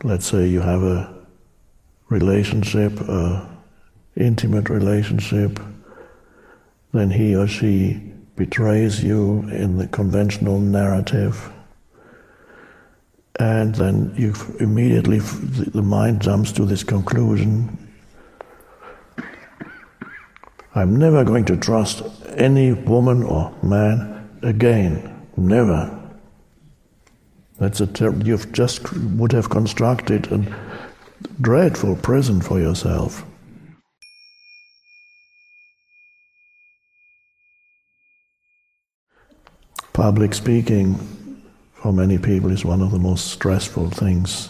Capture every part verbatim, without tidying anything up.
let's say you have a relationship, a intimate relationship, then he or she betrays you in the conventional narrative, and then you immediately, the mind jumps to this conclusion: I'm never going to trust any woman or man again. Never. That's a ter- you've just would have constructed a dreadful prison for yourself. Public speaking, for many people, is one of the most stressful things.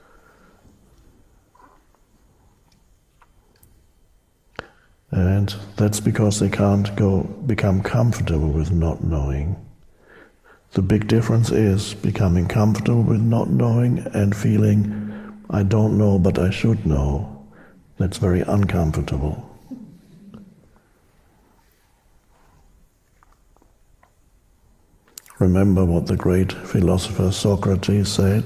And that's because they can't go become comfortable with not knowing. The big difference is becoming comfortable with not knowing and feeling, I don't know, but I should know. That's very uncomfortable. Remember what the great philosopher Socrates said?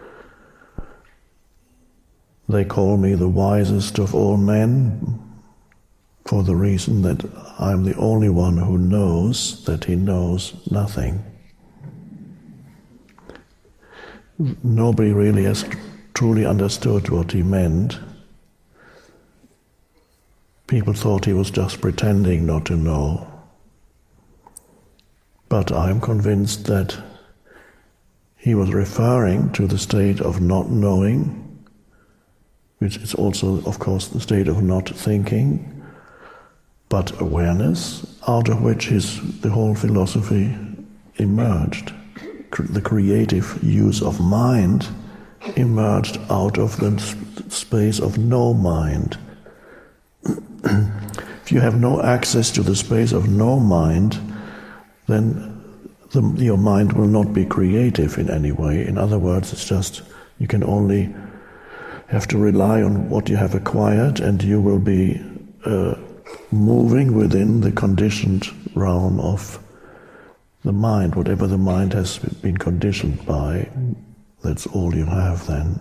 They call me the wisest of all men, for the reason that I'm the only one who knows that he knows nothing. Nobody really has truly understood what he meant. People thought he was just pretending not to know. But I'm convinced that he was referring to the state of not knowing, which is also, of course, the state of not thinking, but awareness, out of which his, the whole philosophy emerged. The creative use of mind emerged out of the space of no mind. If you have no access to the space of no mind, then the, your mind will not be creative in any way. In other words, it's just, you can only have to rely on what you have acquired, and you will be uh, moving within the conditioned realm of the mind. Whatever the mind has been conditioned by, that's all you have then.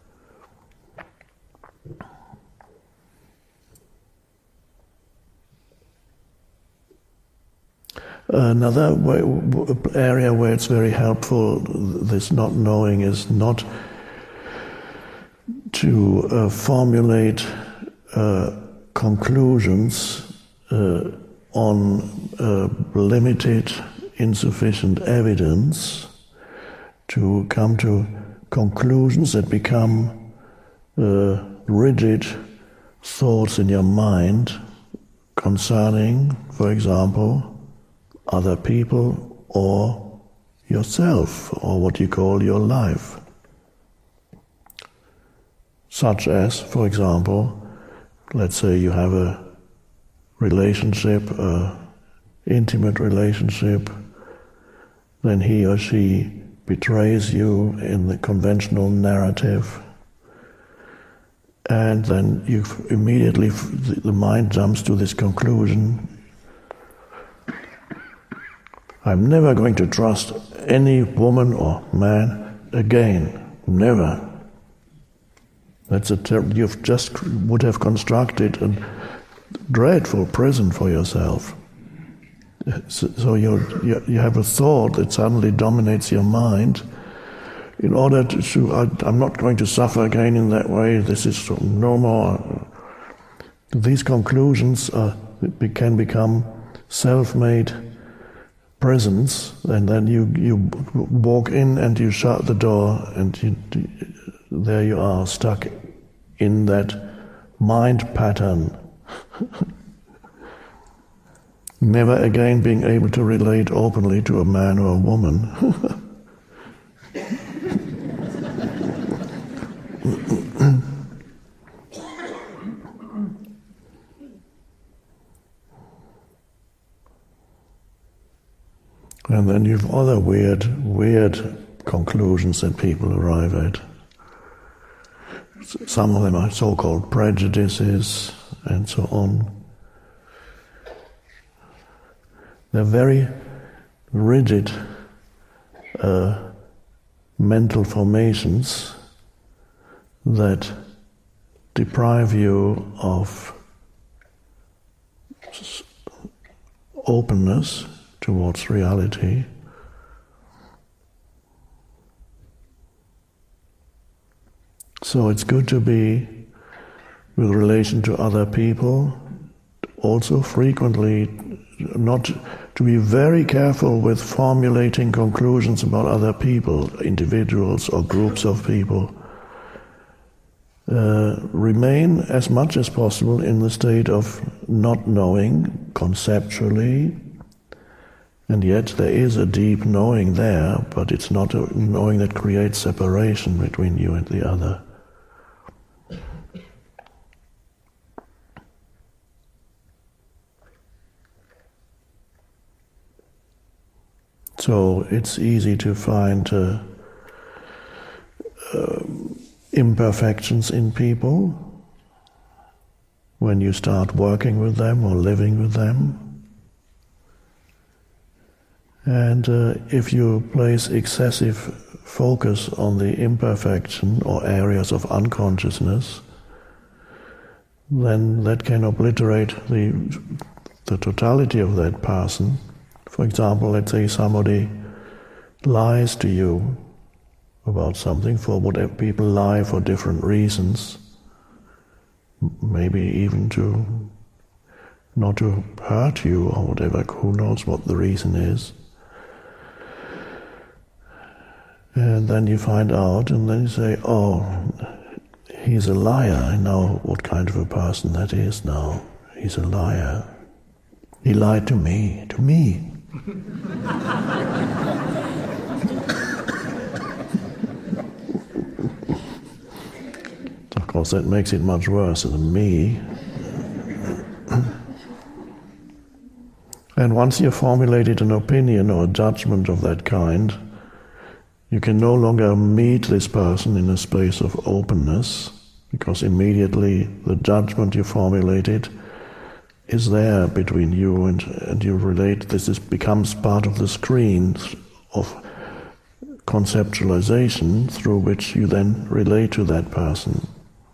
Another way, area where it's very helpful, this not knowing, is not to uh, formulate uh, conclusions uh, on uh, limited, insufficient evidence, to come to conclusions that become uh, rigid thoughts in your mind concerning, for example, other people or yourself, or what you call your life. Such as, for example, let's say you have a relationship, a intimate relationship, then he or she betrays you in the conventional narrative, and then you immediately, the mind jumps to this conclusion: I'm never going to trust any woman or man again. Never. That's a ter- you've just would have constructed a dreadful prison for yourself. So, so you you have a thought that suddenly dominates your mind. In order to, to I, I'm not going to suffer again in that way. This is no more. These conclusions are, can become self-made prisons, and then you you walk in and you shut the door, and you, there you are, stuck in that mind pattern, never again being able to relate openly to a man or a woman. And then you've other weird, weird conclusions that people arrive at. Some of them are so-called prejudices and so on. They're very rigid uh, mental formations that deprive you of openness towards reality. So it's good to be, with relation to other people, also frequently not to be very careful with formulating conclusions about other people, individuals or groups of people. Uh, remain as much as possible in the state of not knowing conceptually, and yet there is a deep knowing there, but it's not a knowing that creates separation between you and the other. So it's easy to find uh, uh, imperfections in people when you start working with them or living with them. And uh, if you place excessive focus on the imperfection or areas of unconsciousness, then that can obliterate the, the totality of that person. For example, let's say somebody lies to you about something, for whatever people lie for different reasons, maybe even to not to hurt you or whatever, who knows what the reason is. And then you find out, and then you say, oh, he's a liar. I know what kind of a person that is now. He's a liar. He lied to me, to me. Of course, that makes it much worse than me. And once you've formulated an opinion or a judgment of that kind, you can no longer meet this person in a space of openness, because immediately the judgment you formulated is there between you and, and you relate. This is, becomes part of the screen of conceptualization through which you then relate to that person.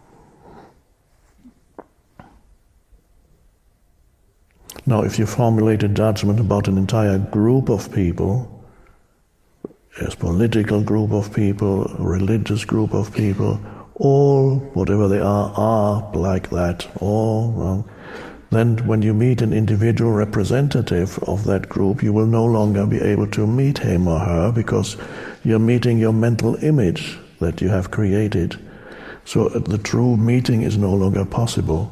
Now, if you formulate a judgment about an entire group of people, a political group of people, a religious group of people, all, whatever they are, are like that, all wrong, then when you meet an individual representative of that group, you will no longer be able to meet him or her, because you're meeting your mental image that you have created. So the true meeting is no longer possible.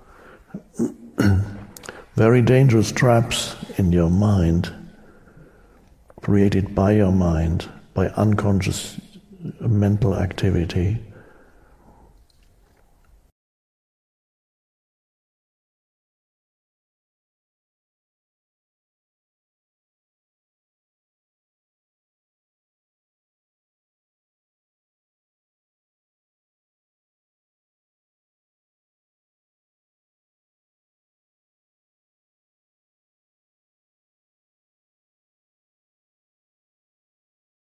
Very dangerous traps in your mind, created by your mind, by unconscious mental activity,